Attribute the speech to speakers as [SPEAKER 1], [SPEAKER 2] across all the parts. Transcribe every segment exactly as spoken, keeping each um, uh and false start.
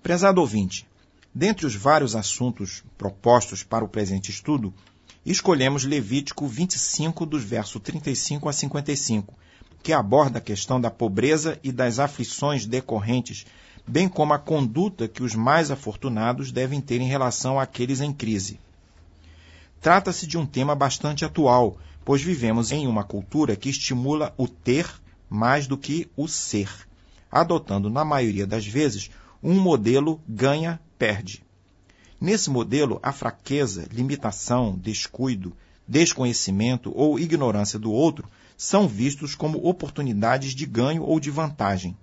[SPEAKER 1] Prezado ouvinte, dentre os vários assuntos propostos para o presente estudo, escolhemos Levítico vinte e cinco, dos versos trinta e cinco a cinquenta e cinco, que aborda a questão da pobreza e das aflições decorrentes, bem como a conduta que os mais afortunados devem ter em relação àqueles em crise. Trata-se de um tema bastante atual, pois vivemos em uma cultura que estimula o ter mais do que o ser, adotando, na maioria das vezes, um modelo ganha-perde. Nesse modelo, a fraqueza, limitação, descuido, desconhecimento ou ignorância do outro são vistos como oportunidades de ganho ou de vantagem.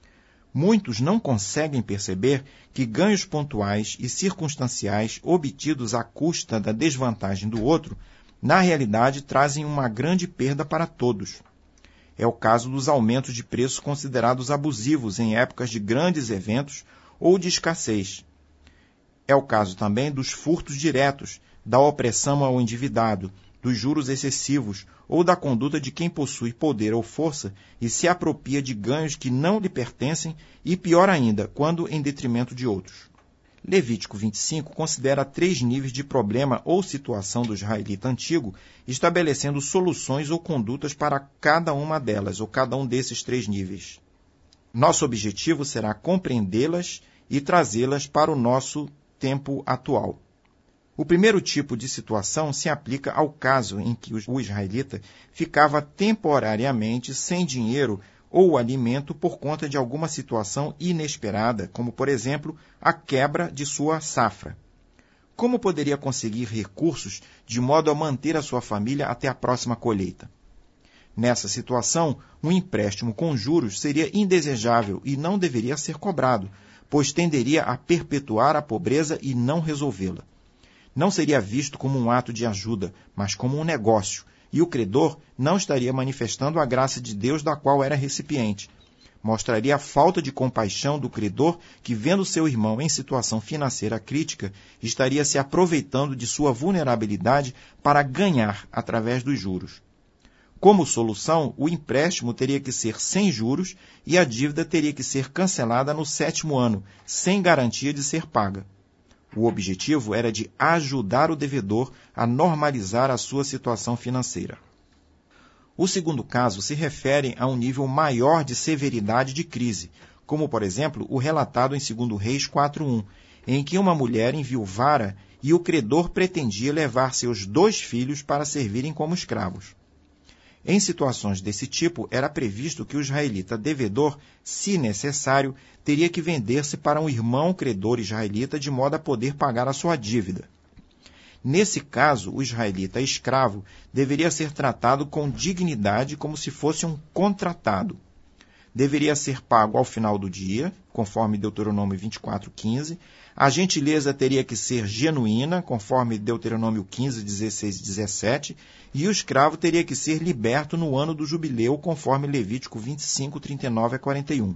[SPEAKER 1] Muitos não conseguem perceber que ganhos pontuais e circunstanciais obtidos à custa da desvantagem do outro, na realidade, trazem uma grande perda para todos. É o caso dos aumentos de preços considerados abusivos em épocas de grandes eventos ou de escassez. É o caso também dos furtos diretos, da opressão ao endividado, dos juros excessivos ou da conduta de quem possui poder ou força e se apropria de ganhos que não lhe pertencem e, pior ainda, quando em detrimento de outros. Levítico vinte e cinco considera três níveis de problema ou situação do israelita antigo, estabelecendo soluções ou condutas para cada uma delas, ou cada um desses três níveis. Nosso objetivo será compreendê-las e trazê-las para o nosso tempo atual. O primeiro tipo de situação se aplica ao caso em que o israelita ficava temporariamente sem dinheiro ou alimento por conta de alguma situação inesperada, como, por exemplo, a quebra de sua safra. Como poderia conseguir recursos de modo a manter a sua família até a próxima colheita? Nessa situação, um empréstimo com juros seria indesejável e não deveria ser cobrado, pois tenderia a perpetuar a pobreza e não resolvê-la. Não seria visto como um ato de ajuda, mas como um negócio, e o credor não estaria manifestando a graça de Deus da qual era recipiente. Mostraria a falta de compaixão do credor que, vendo seu irmão em situação financeira crítica, estaria se aproveitando de sua vulnerabilidade para ganhar através dos juros. Como solução, o empréstimo teria que ser sem juros e a dívida teria que ser cancelada no sétimo ano, sem garantia de ser paga. O objetivo era de ajudar o devedor a normalizar a sua situação financeira. O segundo caso se refere a um nível maior de severidade de crise, como, por exemplo, o relatado em dois Reis quatro um, em que uma mulher enviuvara e o credor pretendia levar seus dois filhos para servirem como escravos. Em situações desse tipo, era previsto que o israelita devedor, se necessário, teria que vender-se para um irmão credor israelita de modo a poder pagar a sua dívida. Nesse caso, o israelita escravo deveria ser tratado com dignidade como se fosse um contratado. Deveria ser pago ao final do dia, conforme Deuteronômio vinte e quatro, quinze. A gentileza teria que ser genuína, conforme Deuteronômio quinze, dezesseis e dezessete. E o escravo teria que ser liberto no ano do jubileu, conforme Levítico vinte e cinco, trinta e nove a quarenta e um.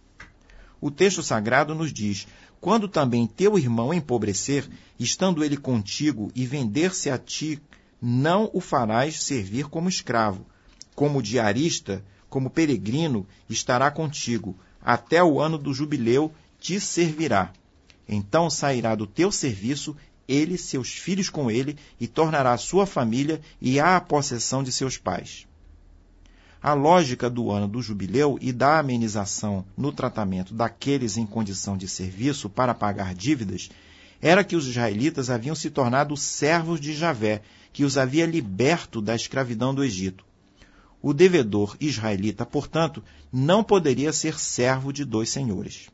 [SPEAKER 1] O texto sagrado nos diz: quando também teu irmão empobrecer, estando ele contigo, e vender-se a ti, não o farás servir como escravo. Como diarista, como peregrino, estará contigo. Até o ano do jubileu te servirá. Então sairá do teu serviço ele, seus filhos com ele, e tornará a sua família e à possessão de seus pais. A lógica do ano do jubileu e da amenização no tratamento daqueles em condição de serviço para pagar dívidas era que os israelitas haviam se tornado servos de Javé, que os havia liberto da escravidão do Egito. O devedor israelita, portanto, não poderia ser servo de dois senhores.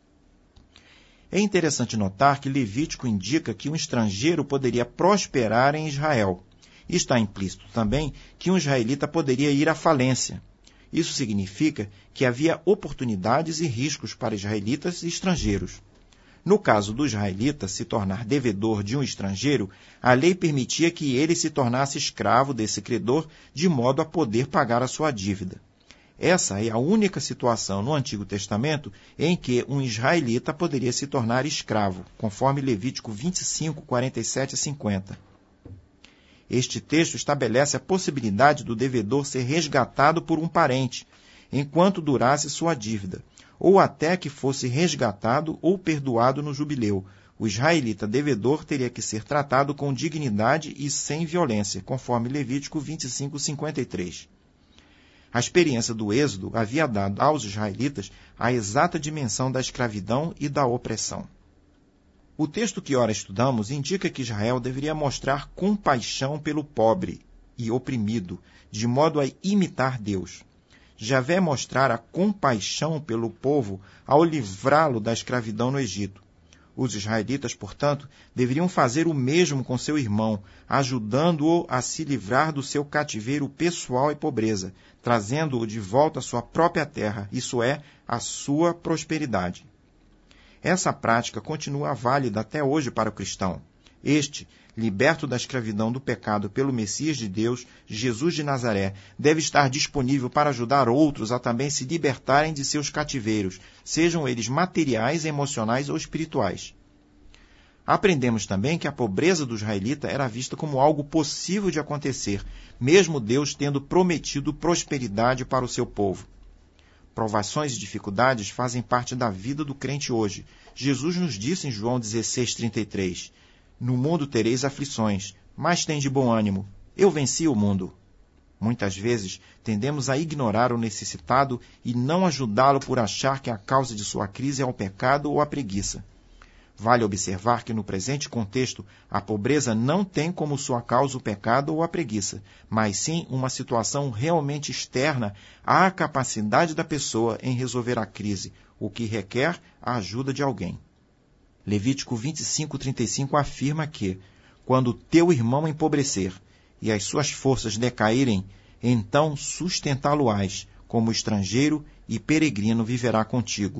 [SPEAKER 1] É interessante notar que Levítico indica que um estrangeiro poderia prosperar em Israel. Está implícito também que um israelita poderia ir à falência. Isso significa que havia oportunidades e riscos para israelitas e estrangeiros. No caso do israelita se tornar devedor de um estrangeiro, a lei permitia que ele se tornasse escravo desse credor de modo a poder pagar a sua dívida. Essa é a única situação no Antigo Testamento em que um israelita poderia se tornar escravo, conforme Levítico vinte e cinco, quarenta e sete a cinquenta. Este texto estabelece a possibilidade do devedor ser resgatado por um parente, enquanto durasse sua dívida, ou até que fosse resgatado ou perdoado no jubileu. O israelita devedor teria que ser tratado com dignidade e sem violência, conforme Levítico vinte e cinco, cinquenta e três. A experiência do Êxodo havia dado aos israelitas a exata dimensão da escravidão e da opressão. O texto que ora estudamos indica que Israel deveria mostrar compaixão pelo pobre e oprimido, de modo a imitar Deus. Javé mostrara compaixão pelo povo ao livrá-lo da escravidão no Egito. Os israelitas, portanto, deveriam fazer o mesmo com seu irmão, ajudando-o a se livrar do seu cativeiro pessoal e pobreza, trazendo-o de volta à sua própria terra, isso é, à sua prosperidade. Essa prática continua válida até hoje para o cristão. Este, liberto da escravidão do pecado pelo Messias de Deus, Jesus de Nazaré, deve estar disponível para ajudar outros a também se libertarem de seus cativeiros, sejam eles materiais, emocionais ou espirituais. Aprendemos também que a pobreza do israelita era vista como algo possível de acontecer, mesmo Deus tendo prometido prosperidade para o seu povo. Provações e dificuldades fazem parte da vida do crente hoje. Jesus nos disse em João dezesseis, trinta e três, no mundo tereis aflições, mas tende bom ânimo. Eu venci o mundo. Muitas vezes, tendemos a ignorar o necessitado e não ajudá-lo por achar que a causa de sua crise é o pecado ou a preguiça. Vale observar que, no presente contexto, a pobreza não tem como sua causa o pecado ou a preguiça, mas sim uma situação realmente externa à capacidade da pessoa em resolver a crise, o que requer a ajuda de alguém. Levítico vinte e cinco, trinta e cinco afirma que, quando teu irmão empobrecer e as suas forças decaírem, então sustentá-lo-ás, como estrangeiro e peregrino viverá contigo.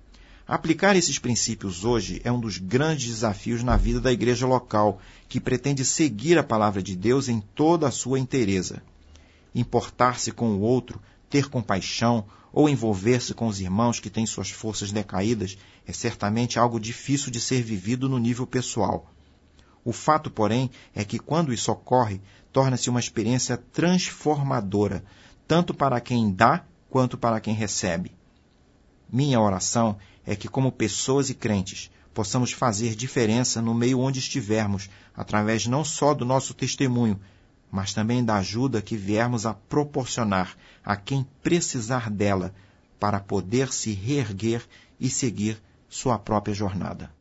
[SPEAKER 1] Aplicar esses princípios hoje é um dos grandes desafios na vida da igreja local, que pretende seguir a palavra de Deus em toda a sua inteireza. Importar-se com o outro, ter compaixão ou envolver-se com os irmãos que têm suas forças decaídas é certamente algo difícil de ser vivido no nível pessoal. O fato, porém, é que quando isso ocorre, torna-se uma experiência transformadora, tanto para quem dá quanto para quem recebe. Minha oração é que, como pessoas e crentes, possamos fazer diferença no meio onde estivermos, através não só do nosso testemunho, mas também da ajuda que viermos a proporcionar a quem precisar dela para poder se reerguer e seguir sua própria jornada.